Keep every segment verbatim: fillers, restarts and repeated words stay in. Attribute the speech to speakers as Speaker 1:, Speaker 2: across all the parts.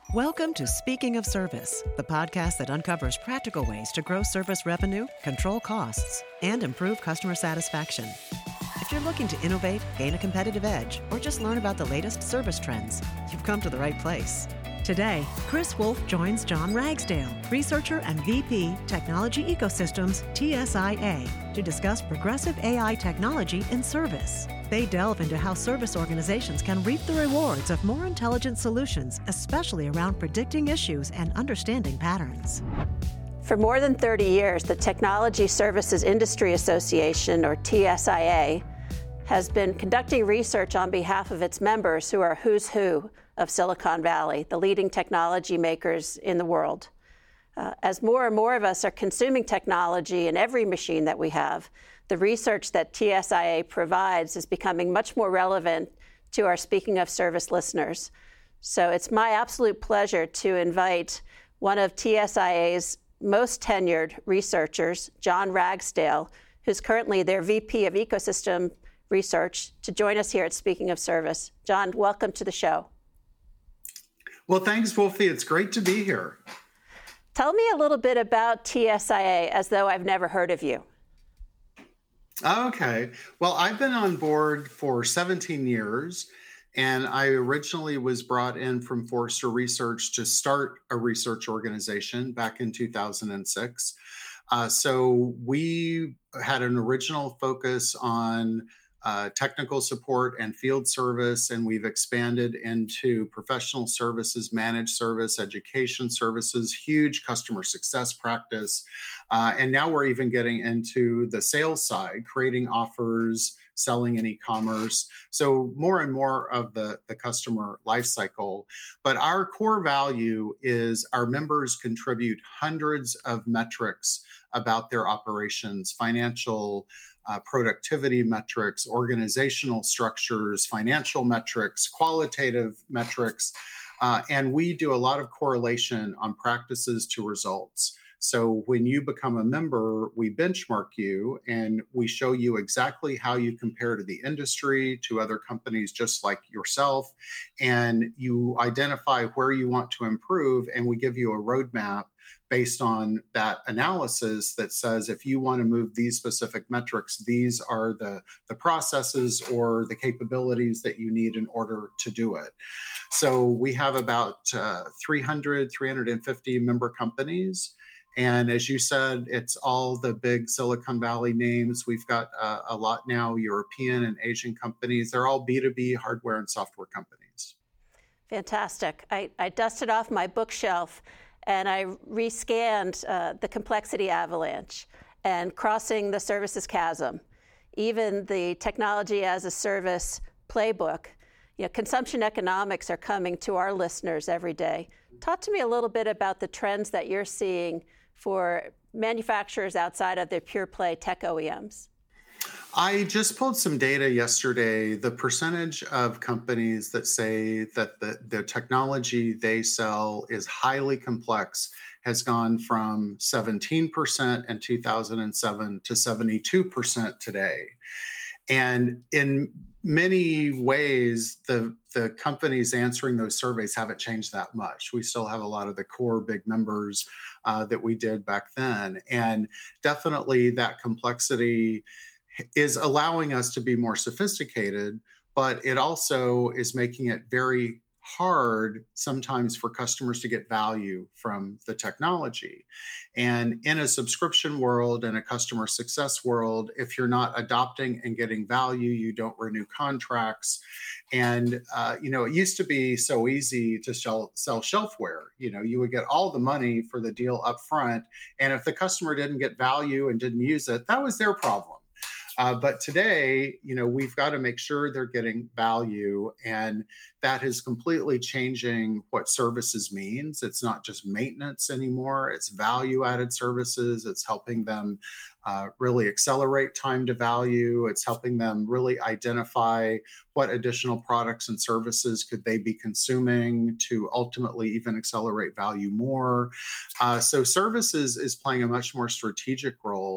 Speaker 1: Welcome to Speaking of Service, the podcast that uncovers practical ways to grow service revenue, control costs, and improve customer satisfaction. If you're looking to innovate, gain a competitive edge, or just learn about the latest service trends, you've come to the right place. Today, Chris Wolf joins John Ragsdale, researcher and V P, Technology Ecosystems, T S I A, to discuss progressive A I technology in service. They delve into how service organizations can reap the rewards of more intelligent solutions, especially around predicting issues and understanding patterns.
Speaker 2: For more than thirty years, the Technology Services Industry Association, or T S I A, has been conducting research on behalf of its members who are who's who of Silicon Valley, the leading technology makers in the world. Uh, as more and more of us are consuming technology in every machine that we have, the research that T S I A provides is becoming much more relevant to our Speaking of Service listeners. So it's my absolute pleasure to invite one of T S I A's most tenured researchers, John Ragsdale, who's currently their V P of Ecosystem Research, to join us here at Speaking of Service. John, welcome to the show.
Speaker 3: Well, thanks, Wolfie. It's great to be here.
Speaker 2: Tell me a little bit about T S I A, as though I've never heard of you.
Speaker 3: Okay. Well, I've been on board for seventeen years, and I originally was brought in from Forrester Research to start a research organization back in two thousand six. Uh, so we had an original focus on uh, technical support and field service, and we've expanded into professional services, managed service, education services, huge customer success practice. Uh, and now we're even getting into the sales side, creating offers, selling in e-commerce. So more and more of the, the customer lifecycle. But our core value is our members contribute hundreds of metrics about their operations, financial uh, productivity metrics, organizational structures, financial metrics, qualitative metrics. Uh, and we do a lot of correlation on practices to results. So when you become a member, we benchmark you and we show you exactly how you compare to the industry, to other companies just like yourself, and you identify where you want to improve, and we give you a roadmap based on that analysis that says if you want to move these specific metrics, these are the, the processes or the capabilities that you need in order to do it. So we have about uh, three hundred, three hundred fifty member companies. And as you said, it's all the big Silicon Valley names. We've got uh, a lot now, European and Asian companies. They're all B two B hardware and software companies.
Speaker 2: Fantastic. I, I dusted off my bookshelf and I rescanned uh, the complexity avalanche and crossing the services chasm, even the technology as a service playbook. You know, consumption economics are coming to our listeners every day. Talk to me a little bit about the trends that you're seeing for manufacturers outside of their pure play tech O E Ms.
Speaker 3: I just pulled some data yesterday. The percentage of companies that say that the, the technology they sell is highly complex has gone from seventeen percent in two thousand seven to seventy-two percent today. And in many ways, the, the companies answering those surveys haven't changed that much. We still have a lot of the core big members uh, that we did back then. And definitely that complexity is allowing us to be more sophisticated, but it also is making it very hard sometimes for customers to get value from the technology. And in a subscription world and a customer success world, if you're not adopting and getting value, you don't renew contracts. And, uh, you know, it used to be so easy to sell, sell shelfware. You know, you would get all the money for the deal up front. And if the customer didn't get value and didn't use it, that was their problem. Uh, but today, you know, we've got to make sure they're getting value, and that is completely changing what services means. It's not just maintenance anymore. It's value-added services. It's helping them uh, really accelerate time to value. It's helping them really identify what additional products and services could they be consuming to ultimately even accelerate value more. Uh, so services is playing a much more strategic role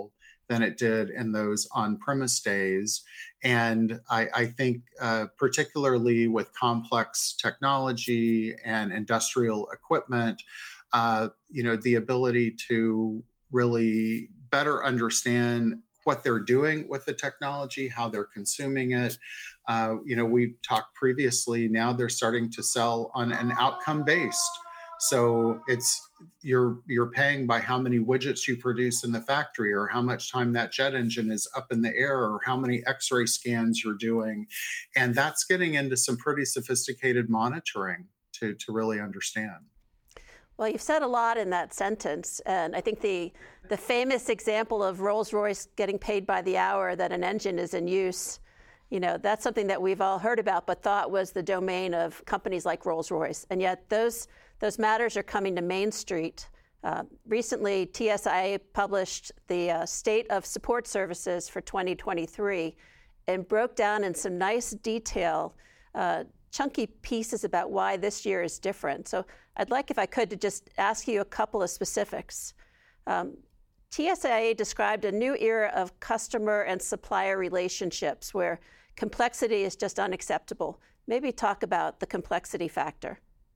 Speaker 3: than it did in those on-premise days. And I, I think uh, particularly with complex technology and industrial equipment, uh, you know, the ability to really better understand what they're doing with the technology, how they're consuming it. Uh, you know, we talked previously, now they're starting to sell on an outcome based. So it's you're you're paying by how many widgets you produce in the factory, or how much time that jet engine is up in the air, or how many X-ray scans you're doing. And that's getting into some pretty sophisticated monitoring to, to really understand.
Speaker 2: Well, you've said a lot in that sentence, and I think the the famous example of Rolls-Royce getting paid by the hour that an engine is in use, you know, that's something that we've all heard about but thought was the domain of companies like Rolls-Royce. And yet those those matters are coming to Main Street. Uh, recently, T S I A published the uh, State of Support Services for twenty twenty-three and broke down in some nice detail uh, chunky pieces about why this year is different. So I'd like, if I could, to just ask you a couple of specifics. Um, T S I A described a new era of customer and supplier relationships where complexity is just unacceptable. Maybe talk about the complexity factor.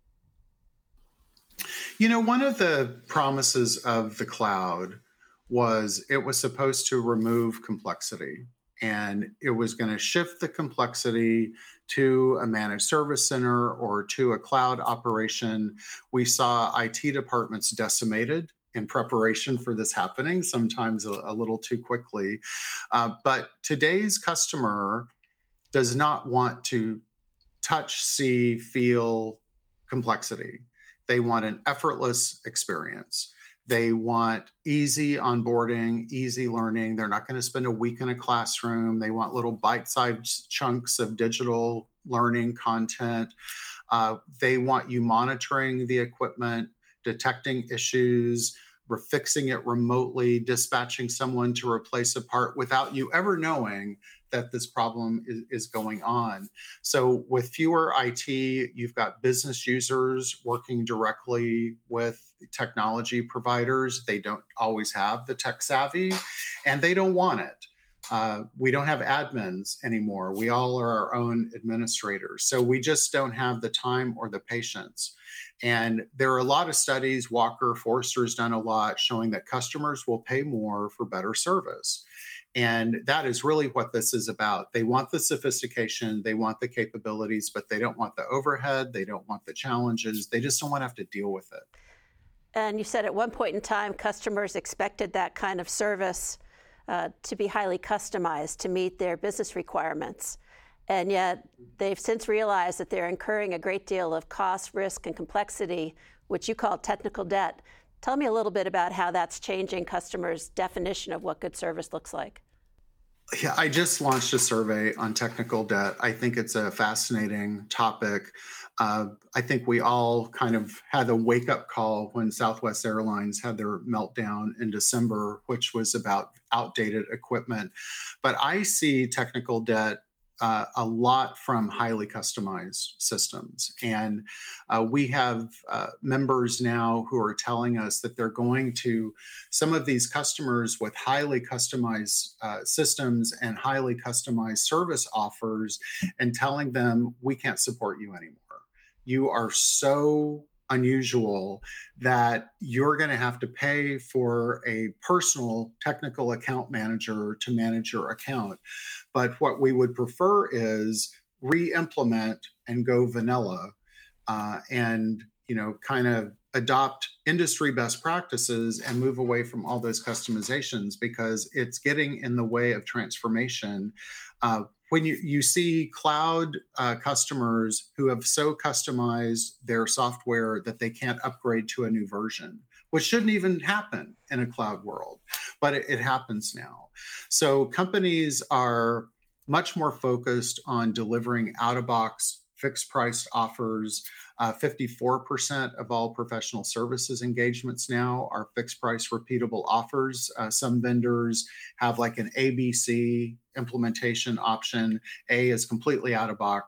Speaker 3: You know, one of the promises of the cloud was it was supposed to remove complexity, and it was going to shift the complexity to a managed service center or to a cloud operation. We saw I T departments decimated in preparation for this happening, sometimes a, a little too quickly. Uh, but today's customer does not want to touch, see, feel complexity. They want an effortless experience. They want easy onboarding, easy learning. They're not going to spend a week in a classroom. They want little bite-sized chunks of digital learning content. Uh, they want you monitoring the equipment, detecting issues, we're fixing it remotely, dispatching someone to replace a part without you ever knowing that this problem is, is going on. So with fewer I T, you've got business users working directly with technology providers. They don't always have the tech savvy, and they don't want it. Uh, we don't have admins anymore. We all are our own administrators. So we just don't have the time or the patience. And there are a lot of studies, Walker, Forrester's done a lot, showing that customers will pay more for better service. And that is really what this is about. They want the sophistication, they want the capabilities, but they don't want the overhead, they don't want the challenges, they just don't want to have to deal with it.
Speaker 2: And you said at one point in time, customers expected that kind of service uh, to be highly customized to meet their business requirements. And yet they've since realized that they're incurring a great deal of cost, risk, and complexity, which you call technical debt. Tell me a little bit about how that's changing customers' definition of what good service looks like.
Speaker 3: Yeah, I just launched a survey on technical debt. I think it's a fascinating topic. Uh, I think we all kind of had a wake-up call when Southwest Airlines had their meltdown in December, which was about outdated equipment. But I see technical debt Uh, a lot from highly customized systems. And uh, we have uh, members now who are telling us that they're going to some of these customers with highly customized uh, systems and highly customized service offers and telling them, we can't support you anymore. You are so unusual that you're going to have to pay for a personal technical account manager to manage your account. But what we would prefer is re-implement and go vanilla uh, and, you know, kind of adopt industry best practices and move away from all those customizations, because it's getting in the way of transformation. Uh, When you, you see cloud uh, customers who have so customized their software that they can't upgrade to a new version, which shouldn't even happen in a cloud world, but it, it happens now. So companies are much more focused on delivering out-of-box fixed price offers. Uh, fifty-four percent of all professional services engagements now are fixed price repeatable offers. Uh, some vendors have like an A B C implementation option. A is completely out of box.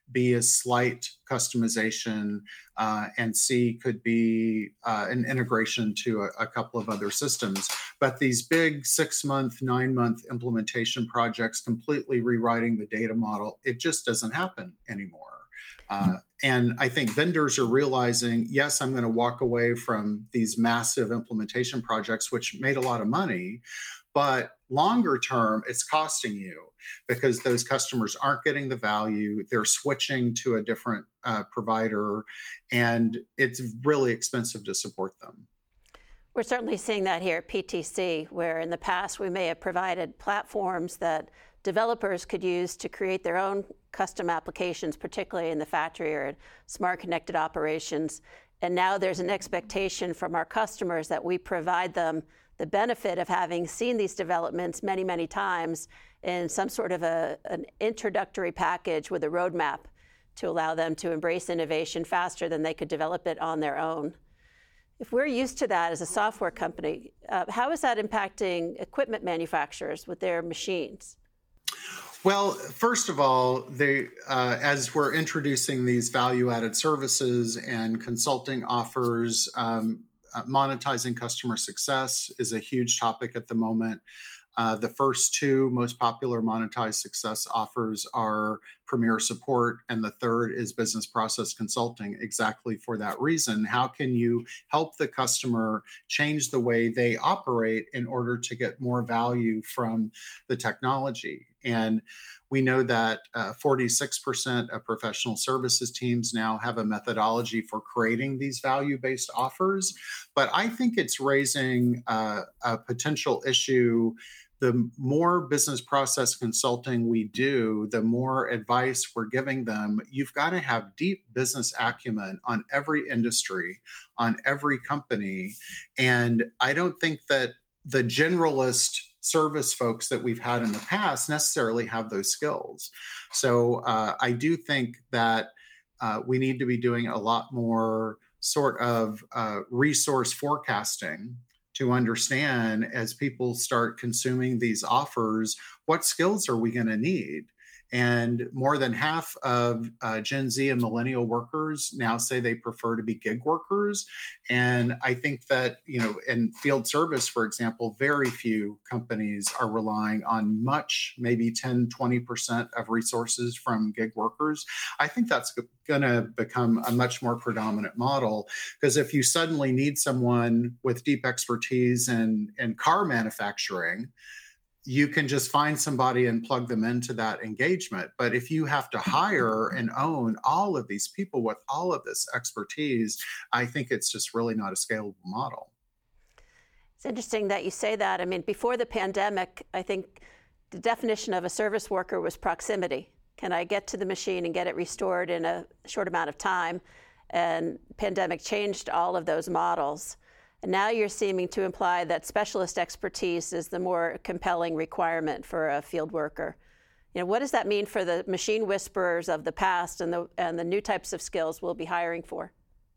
Speaker 3: B is slight customization, uh, and C could be uh, an integration to a, a couple of other systems. But these big six-month, nine-month implementation projects completely rewriting the data model, it just doesn't happen anymore. Uh, and I think vendors are realizing, yes, I'm going to walk away from these massive implementation projects, which made a lot of money, but longer term, it's costing you because those customers aren't getting the value. They're switching to a different uh, provider, and it's really expensive to support them.
Speaker 2: We're certainly seeing that here at P T C, where in the past we may have provided platforms that developers could use to create their own custom applications, particularly in the factory or smart connected operations. And now there's an expectation from our customers that we provide them the benefit of having seen these developments many, many times in some sort of a, an introductory package with a roadmap to allow them to embrace innovation faster than they could develop it on their own. If we're used to that as a software company, uh, how is that impacting equipment manufacturers with their machines?
Speaker 3: Well, first of all, they, uh, as we're introducing these value-added services and consulting offers, um, uh, monetizing customer success is a huge topic at the moment. Uh, the first two most popular monetized success offers are Premier Support, and the third is Business Process Consulting, exactly for that reason. How can you help the customer change the way they operate in order to get more value from the technology? And we know that uh, forty-six percent of professional services teams now have a methodology for creating these value-based offers. But I think it's raising uh, a potential issue. The more business process consulting we do, the more advice we're giving them. You've got to have deep business acumen on every industry, on every company. And I don't think that the generalist service folks that we've had in the past necessarily have those skills. So uh, I do think that uh, we need to be doing a lot more sort of uh, resource forecasting to understand, as people start consuming these offers, what skills are we going to need? And more than half of uh, Gen Z and millennial workers now say they prefer to be gig workers. And I think that, you know, in field service, for example, very few companies are relying on much, maybe ten, twenty percent of resources from gig workers. I think that's going to become a much more predominant model, because if you suddenly need someone with deep expertise in, in car manufacturing, you can just find somebody and plug them into that engagement. But if you have to hire and own all of these people with all of this expertise, I think it's just really not a scalable model.
Speaker 2: It's interesting that you say that. I mean, before the pandemic, I think the definition of a service worker was proximity. Can I get to the machine and get it restored in a short amount of time? And pandemic changed all of those models. And now you're seeming to imply that specialist expertise is the more compelling requirement for a field worker. You know, what does that mean for the machine whisperers of the past and the and the new types of skills we'll be hiring for?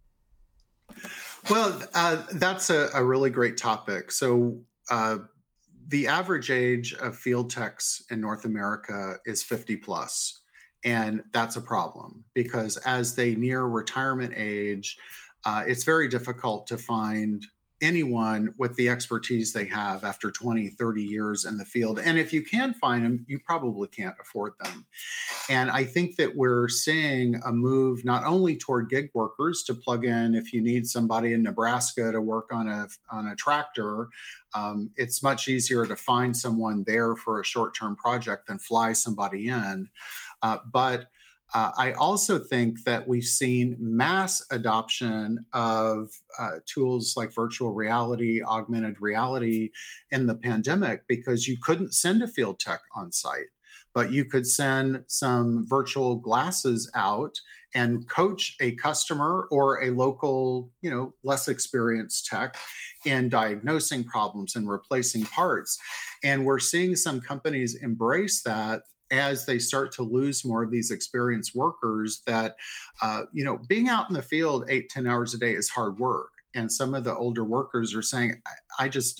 Speaker 3: Well, uh, that's a, a really great topic. So uh, the average age of field techs in North America is fifty plus. And that's a problem, because as they near retirement age, uh, it's very difficult to find anyone with the expertise they have after twenty, thirty years in the field. And if you can find them, you probably can't afford them. And I think that we're seeing a move not only toward gig workers to plug in. If you need somebody in Nebraska to work on a, on a tractor, um, it's much easier to find someone there for a short-term project than fly somebody in. Uh, but Uh, I also think that we've seen mass adoption of uh, tools like virtual reality, augmented reality in the pandemic, because you couldn't send a field tech on site, but you could send some virtual glasses out and coach a customer or a local, you know, less experienced tech in diagnosing problems and replacing parts. And we're seeing some companies embrace that as they start to lose more of these experienced workers. That, uh, you know, being out in the field eight, ten hours a day is hard work. And some of the older workers are saying, I, I just don't,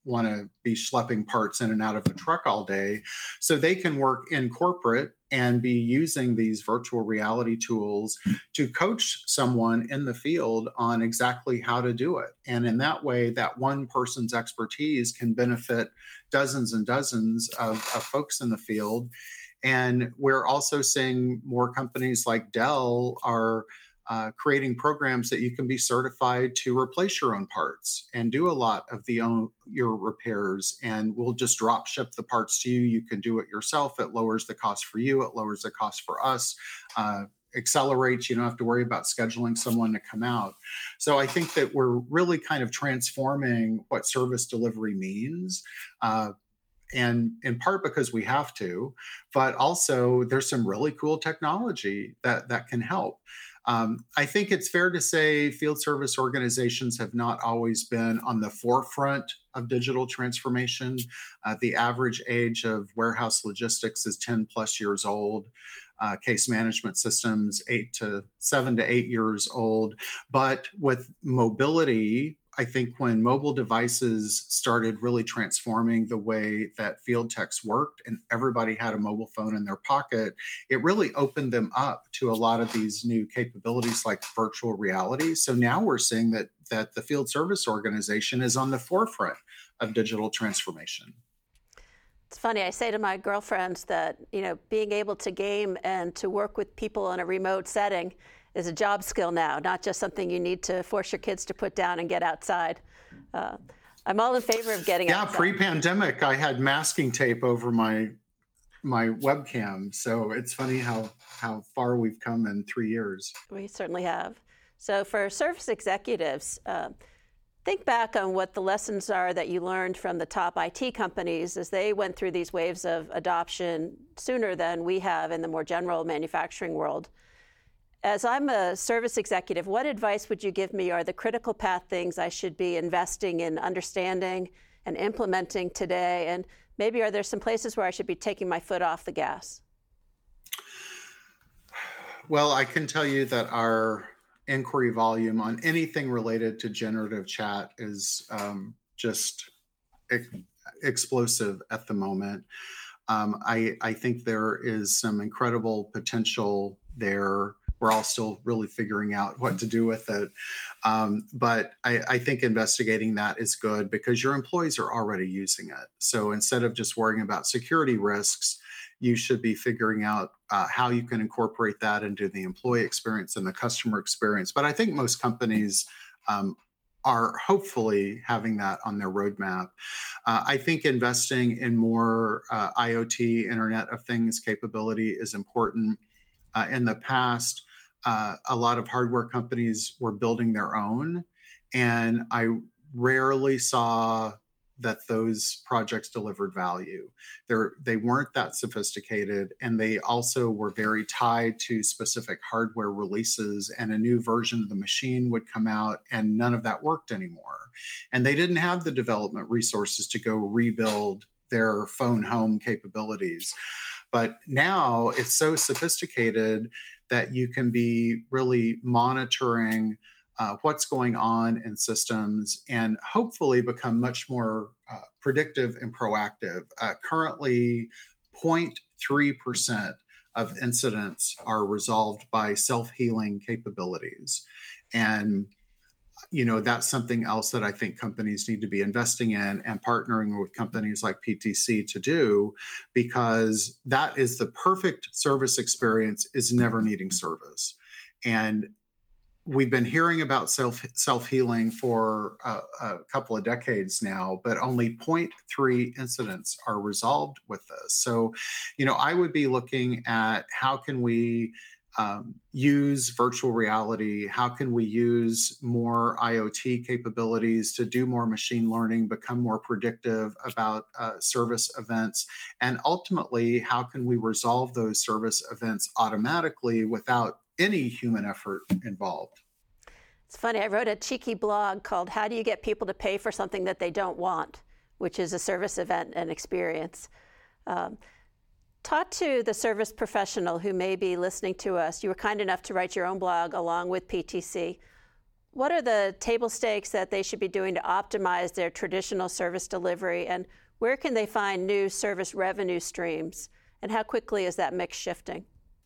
Speaker 3: want to be schlepping parts in and out of a truck all day. So they can work in corporate and be using these virtual reality tools to coach someone in the field on exactly how to do it. And in that way, that one person's expertise can benefit dozens and dozens of, of folks in the field. And we're also seeing more companies like Dell are Uh, creating programs that you can be certified to replace your own parts and do a lot of the own your repairs, and we'll just drop ship the parts to you. You can do it yourself. It lowers the cost for you. It lowers the cost for us. Uh, accelerates. You don't have to worry about scheduling someone to come out. So I think that we're really kind of transforming what service delivery means. Uh, And in part because we have to, but also there's some really cool technology that, that can help. Um, I think it's fair to say field service organizations have not always been on the forefront of digital transformation. Uh, the average age of warehouse logistics is ten plus years old. Uh, case management systems, eight to seven to eight years old. But with mobility, I think when mobile devices started really transforming the way that field techs worked and everybody had a mobile phone in their pocket, it really opened them up to a lot of these new capabilities like virtual reality. So now we're seeing that, that the field service organization is on the forefront of digital transformation.
Speaker 2: It's funny, I say to my girlfriends that, you know, being able to game and to work with people in a remote setting is a job skill now, not just something you need to force your kids to put down and get outside. Uh, I'm all in favor of getting
Speaker 3: yeah,
Speaker 2: outside.
Speaker 3: Yeah, pre-pandemic, I had masking tape over my my webcam. So it's funny how, how far we've come in three years.
Speaker 2: We certainly have. So for service executives, uh, think back on what the lessons are that you learned from the top I T companies as they went through these waves of adoption sooner than we have in the more general manufacturing world. As I'm a service executive, what advice would you give me are the critical path things I should be investing in understanding and implementing today? And maybe are there some places where I should be taking my foot off the gas?
Speaker 3: Well, I can tell you that our inquiry volume on anything related to generative chat is um, just ex- explosive at the moment. Um, I, I think there is some incredible potential there. We're all still really figuring out what to do with it. Um, but I, I think investigating that is good because your employees are already using it. So instead of just worrying about security risks, you should be figuring out uh, how you can incorporate that into the employee experience and the customer experience. But I think most companies um, are hopefully having that on their roadmap. Uh, I think investing in more uh, IoT, Internet of Things capability is important. Uh, in the past, uh, a lot of hardware companies were building their own, and I rarely saw that those projects delivered value. They're, they weren't that sophisticated, and they also were very tied to specific hardware releases, and a new version of the machine would come out, and none of that worked anymore. And they didn't have the development resources to go rebuild their phone home capabilities. But now it's so sophisticated that you can be really monitoring uh, what's going on in systems and hopefully become much more uh, predictive and proactive. Uh, currently, zero point three percent of incidents are resolved by self-healing capabilities. And you know, that's something else that I think companies need to be investing in and partnering with companies like P T C to do, because that is the perfect service experience, is never needing service. And we've been hearing about self, self-healing for a, a couple of decades now, but only zero point three incidents are resolved with this. So, you know, I would be looking at how can we Um, use virtual reality? How can we use more IoT capabilities to do more machine learning, become more predictive about uh, service events? And ultimately, how can we resolve those service events automatically without any human effort involved?
Speaker 2: It's funny, I wrote a cheeky blog called How Do You Get People to Pay for Something That They Don't Want, which is a service event and experience. Um, Talk to the service professional who may be listening to us. You were kind enough to write your own blog along with P T C. What are the table stakes that they should be doing to optimize their traditional service delivery, and where can they find new service revenue streams, and how quickly is that mix shifting?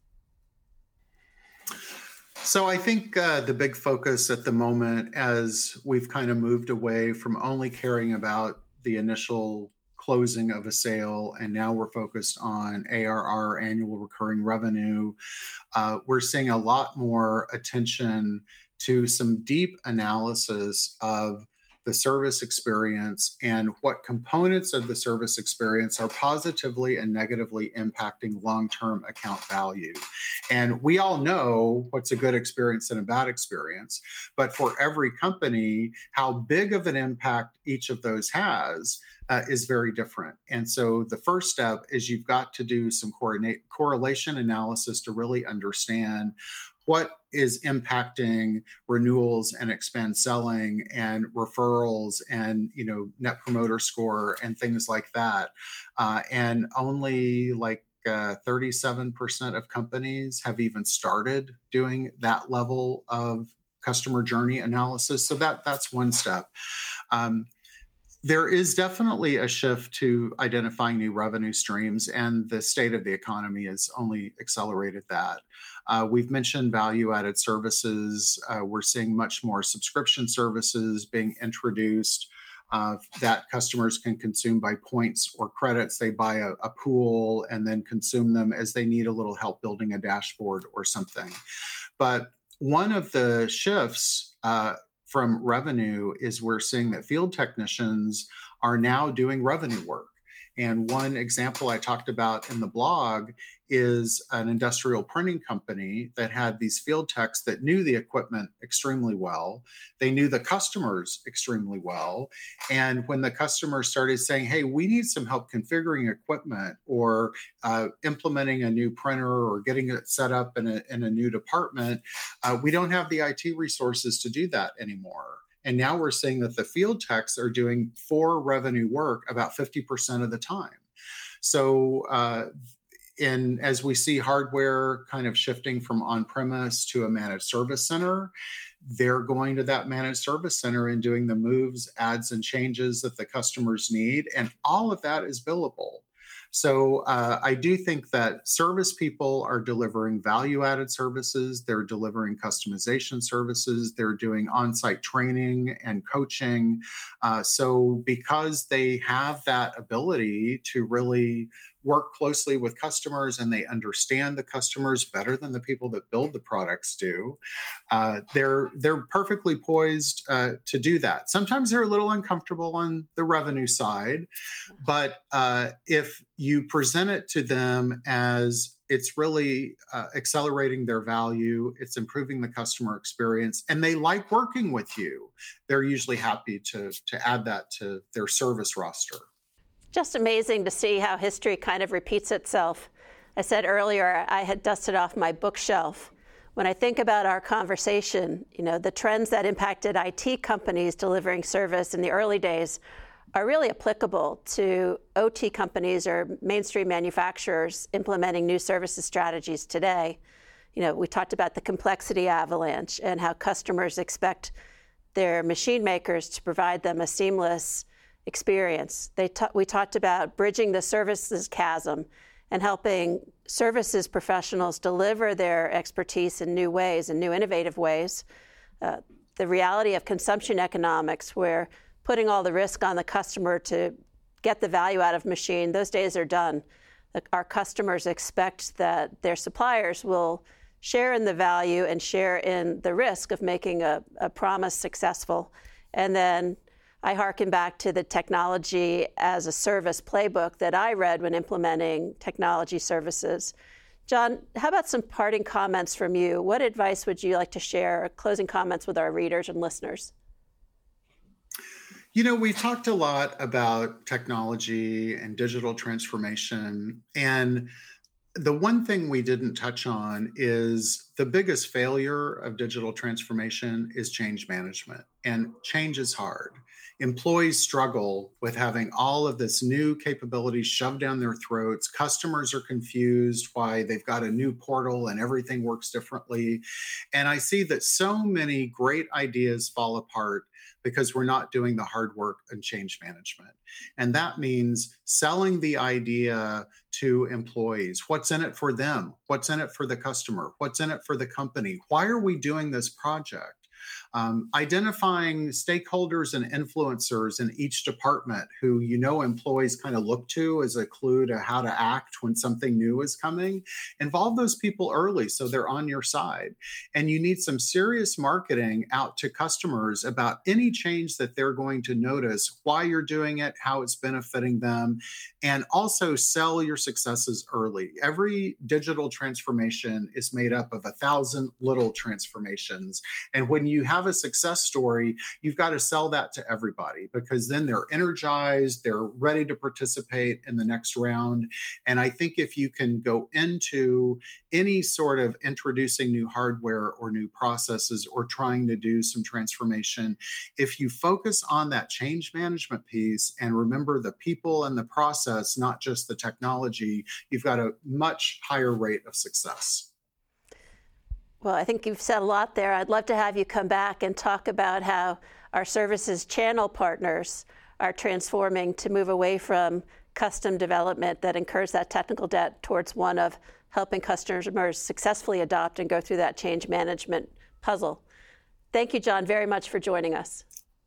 Speaker 3: So I think uh, the big focus at the moment, as we've kind of moved away from only caring about the initial closing of a sale, and now we're focused on A R R, annual recurring revenue, uh, we're seeing a lot more attention to some deep analysis of the service experience and what components of the service experience are positively and negatively impacting long-term account value. And we all know what's a good experience and a bad experience, but for every company, how big of an impact each of those has uh, is very different. And so the first step is you've got to do some coordinate, correlation analysis to really understand what is impacting renewals and expand selling and referrals and, you know, net promoter score and things like that. Uh, and only like uh, thirty-seven percent of companies have even started doing that level of customer journey analysis. So that that's one step. Um, There is definitely a shift to identifying new revenue streams, and the state of the economy has only accelerated that. Uh, we've mentioned value-added services. Uh, we're seeing much more subscription services being introduced uh, that customers can consume by points or credits. They buy a, a pool and then consume them as they need a little help building a dashboard or something. But one of the shifts uh, from revenue is we're seeing that field technicians are now doing revenue work. And one example I talked about in the blog is an industrial printing company that had these field techs that knew the equipment extremely well. They knew the customers extremely well. And when the customers started saying, hey, we need some help configuring equipment or uh, implementing a new printer or getting it set up in a, in a new department, uh, we don't have the I T resources to do that anymore. And now we're seeing that the field techs are doing for revenue work about fifty percent of the time. So uh, in, as we see hardware kind of shifting from on-premise to a managed service center, they're going to that managed service center and doing the moves, adds, and changes that the customers need. And all of that is billable. So uh, I do think that service people are delivering value-added services. They're delivering customization services. They're doing on-site training and coaching. Uh, so because they have that ability to really work closely with customers and they understand the customers better than the people that build the products do, uh, they're they're perfectly poised uh, to do that. Sometimes they're a little uncomfortable on the revenue side, but uh, if you present it to them as it's really uh, accelerating their value, it's improving the customer experience, and they like working with you, they're usually happy to, to add that to their service roster.
Speaker 2: Just amazing to see how history kind of repeats itself. I said earlier I had dusted off my bookshelf. When I think about our conversation, you know, the trends that impacted I T companies delivering service in the early days are really applicable to O T companies or mainstream manufacturers implementing new services strategies today. You know, we talked about the complexity avalanche and how customers expect their machine makers to provide them a seamless experience. They ta- we talked about bridging the services chasm and helping services professionals deliver their expertise in new ways, in new innovative ways. Uh, the reality of consumption economics, where putting all the risk on the customer to get the value out of machine, those days are done. Our customers expect that their suppliers will share in the value and share in the risk of making a, a promise successful. And then I hearken back to the technology as a service playbook that I read when implementing technology services. John, how about some parting comments from you? What advice would you like to share, closing comments with our readers and listeners?
Speaker 3: You know, we've talked a lot about technology and digital transformation, and the one thing we didn't touch on is the biggest failure of digital transformation is change management, and change is hard. Employees struggle with having all of this new capability shoved down their throats. Customers are confused why they've got a new portal and everything works differently. And I see that so many great ideas fall apart because we're not doing the hard work and change management. And that means selling the idea to employees. What's in it for them? What's in it for the customer? What's in it for the company? Why are we doing this project? Um, identifying stakeholders and influencers in each department who you know employees kind of look to as a clue to how to act when something new is coming. Involve those people early so they're on your side. And you need some serious marketing out to customers about any change that they're going to notice, why you're doing it, how it's benefiting them, and also sell your successes early. Every digital transformation is made up of a thousand little transformations. And when you have a success story, you've got to sell that to everybody, because then they're energized, they're ready to participate in the next round. And I think if you can go into any sort of introducing new hardware or new processes or trying to do some transformation, if you focus on that change management piece and remember the people and the process, not just the technology, you've got a much higher rate of success.
Speaker 2: Well, I think you've said a lot there. I'd love to have you come back and talk about how our services channel partners are transforming to move away from custom development that incurs that technical debt towards one of helping customers successfully adopt and go through that change management puzzle. Thank you, John, very much for joining us.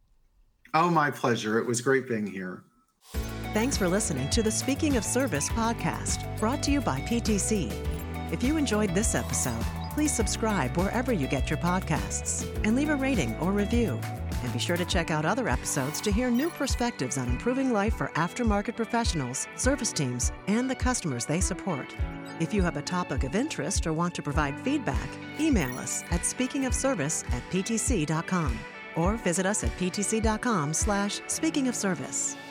Speaker 3: Oh, my pleasure. It was great being here.
Speaker 1: Thanks for listening to the Speaking of Service podcast, brought to you by P T C. If you enjoyed this episode, please subscribe wherever you get your podcasts and leave a rating or review. And be sure to check out other episodes to hear new perspectives on improving life for aftermarket professionals, service teams, and the customers they support. If you have a topic of interest or want to provide feedback, email us at speakingofservice at p t c dot com or visit us at p t c dot com slash speaking of service.